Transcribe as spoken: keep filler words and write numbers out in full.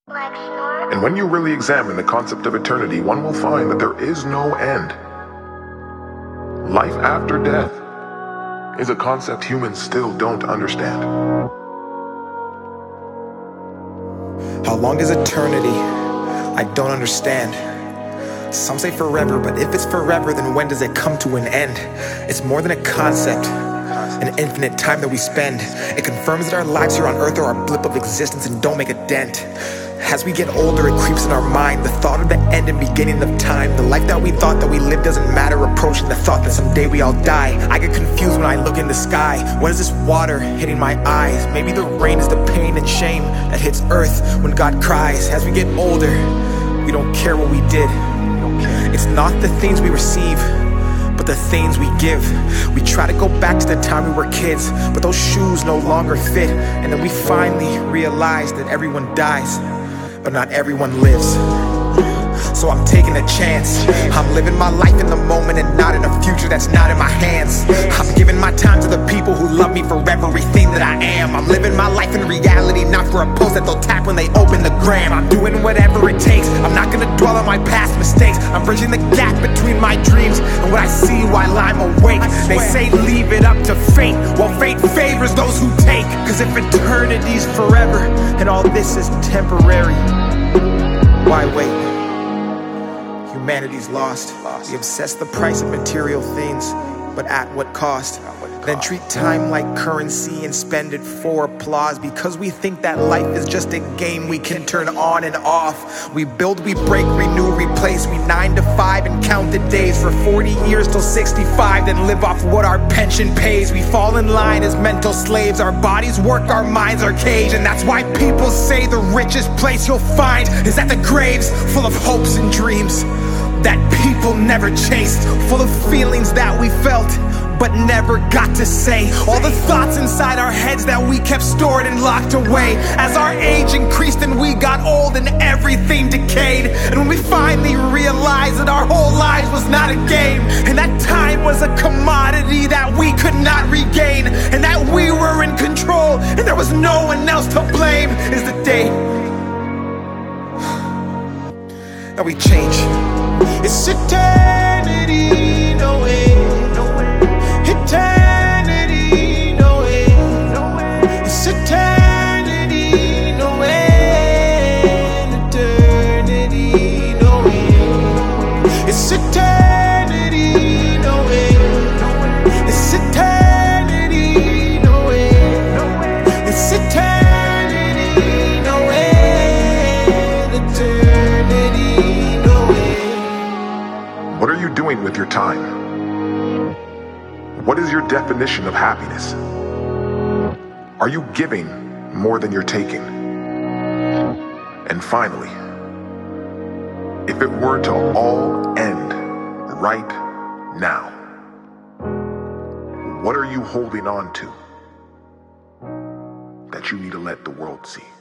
And when you really examine the concept of eternity, one will find that there is no end. Life after death is a concept humans still don't understand. How long is eternity? I don't understand. Some say forever, but if it's forever, then when does it come to an end? It's more than a concept, an infinite time that we spend. It confirms that our lives here on earth are a blip of existence and don't make a dent. As we get older, it creeps in our mind, the thought of the end and beginning of time. The life that we thought that we lived doesn't matter, approaching the thought that someday we all die. I get confused when I look in the sky. What is this water hitting my eyes? Maybe the rain is the pain and shame that hits earth when God cries. As we get older, we don't care what we did. It's not the things we receive, but the things we give. We try to go back to the time we were kids, but those shoes no longer fit. And then we finally realize that everyone dies, but not everyone lives. So I'm taking a chance. I'm living my life in the moment and not in a future that's not in my hands. I'm giving my time to the people who love me for everything that I am. I'm living my life in reality, not for a post that they'll tap when they open the gram. I'm doing whatever it takes. I'm not gonna dwell on my past mistakes. I'm bridging the gap between my dreams and what I see while I'm awake. They say leave it up to fate. Well, fate favors those who take. Cause if eternity's forever and all this is temporary, why wait? Humanity's lost. We obsess the price of material things, but at what cost? Then treat time like currency and spend it for applause, because we think that life is just a game we can turn on and off. We build, we break, renew, replace. We nine to five and count the days for forty years till sixty-five, then live off what our pension pays. We fall in line as mental slaves. Our bodies work, our minds are caged. And that's why people say the richest place you'll find is at the graves, full of hopes and dreams that people never chased, full of feelings that we felt but never got to say. All the thoughts inside our heads that we kept stored and locked away. As our age increased and we got old and everything decayed, and when we finally realized that our whole lives was not a game, and that time was a commodity that we could not regain, and that we were in control and there was no one else to blame, is the day that we change. It's eternity, no way, no way. Eternity, no way, no way. It's eternity, no way. Eternity, no way. It's eternity, no way, no way. It's eternity, no way. It's eternity, no way. Eternity, no way. What are you doing with your time? What is your definition of happiness? Are you giving more than you're taking? And finally, if it were to all end right now, what are you holding on to that you need to let the world see?